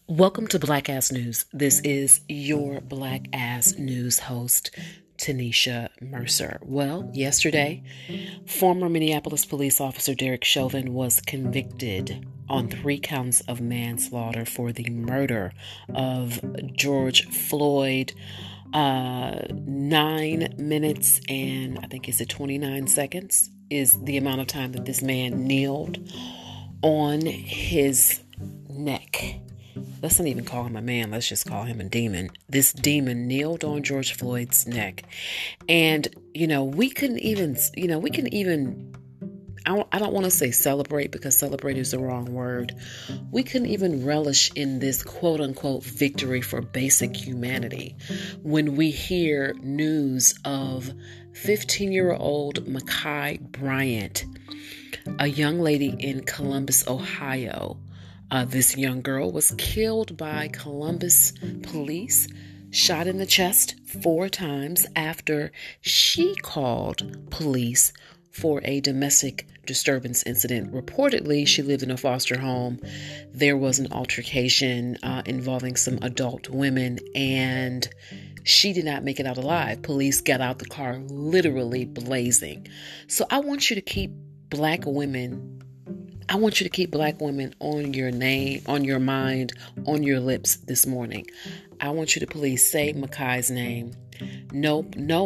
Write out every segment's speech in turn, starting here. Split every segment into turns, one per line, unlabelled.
Welcome to Black Ass News. This is your Black Ass News host, Tanisha Mercer. Well, yesterday, former Minneapolis police officer Derek Chauvin was convicted on 3 counts of manslaughter for the murder of George Floyd. 9 minutes and I think is it 29 seconds is the amount of time that this man kneeled on his neck. Let's not even call him a man. Let's just call him a demon. This demon kneeled on George Floyd's neck. And, we can even, I don't want to say celebrate because celebrate is the wrong word. We can even relish in this quote unquote victory for basic humanity when we hear news of 15-year-old Ma'Khia Bryant, a young lady in Columbus, Ohio. This young girl was killed by Columbus police, shot in the chest 4 times after she called police for a domestic disturbance incident. Reportedly, she lived in a foster home. There was an altercation involving some adult women, and she did not make it out alive. Police got out the car literally blazing. So I want you to keep black women on your name, on your mind, on your lips this morning. I want you to please say Ma'Khia's name. No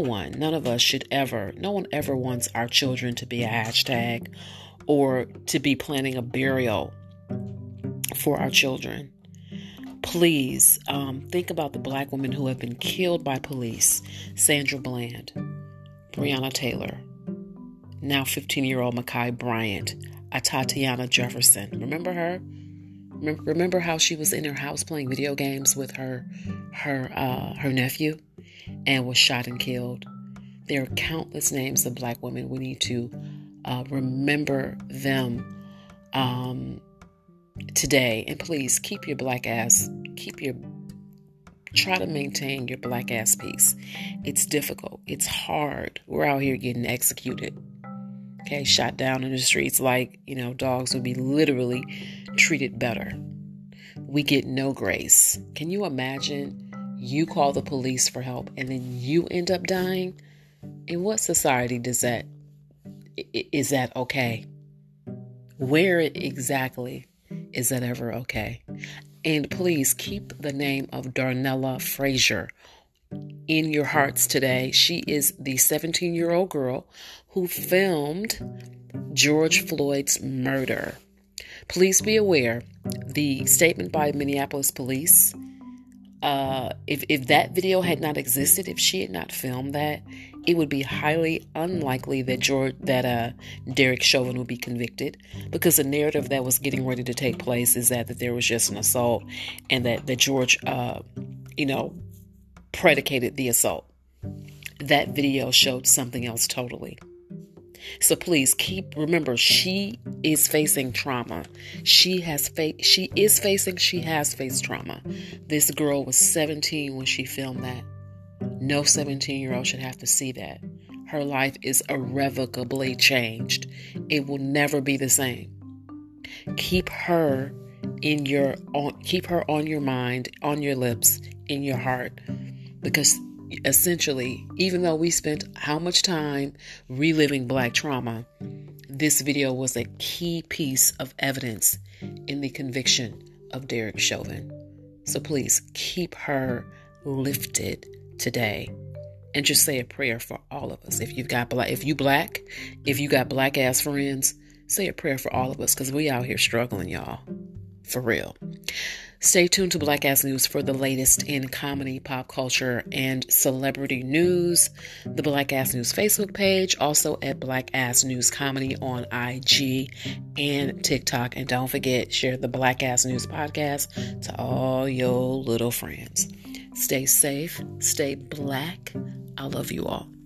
one ever wants our children to be a hashtag or to be planning a burial for our children. Please think about the black women who have been killed by police. Sandra Bland, Breonna Taylor, now 15-year-old Ma'Khia Bryant, Tatiana Jefferson. Remember her? Remember how she was in her house playing video games with her nephew and was shot and killed? There are countless names of black women. We need to remember them today. And please keep your try to maintain your black ass peace. It's difficult. It's hard. We're out here getting executed. Okay, shot down in the streets like, dogs would be literally treated better. We get no grace. Can you imagine you call the police for help and then you end up dying? In what society is that okay? Where exactly is that ever okay? And please keep the name of Darnella Frazier in your hearts today. She is the 17-year-old girl who filmed George Floyd's murder. Please be aware, the statement by Minneapolis police, if that video had not existed, if she had not filmed that, it would be highly unlikely that Derek Chauvin would be convicted, because the narrative that was getting ready to take place is that there was just an assault and that George, predicated the assault. That video showed something else totally. So please remember, she is facing trauma. She has faced trauma. This girl was 17 when she filmed that. No 17-year-old should have to see that. Her life is irrevocably changed. It will never be the same. Keep her on your mind, on your lips, in your heart, because essentially, even though we spent how much time reliving black trauma, this video was a key piece of evidence in the conviction of Derek Chauvin. So please keep her lifted today, and just say a prayer for all of us. If you got black ass friends, say a prayer for all of us, because we out here struggling, y'all, for real. Stay tuned to Black Ass News for the latest in comedy, pop culture, and celebrity news. The Black Ass News Facebook page, also at Black Ass News Comedy on IG and TikTok. And don't forget, share the Black Ass News podcast to all your little friends. Stay safe, stay black. I love you all.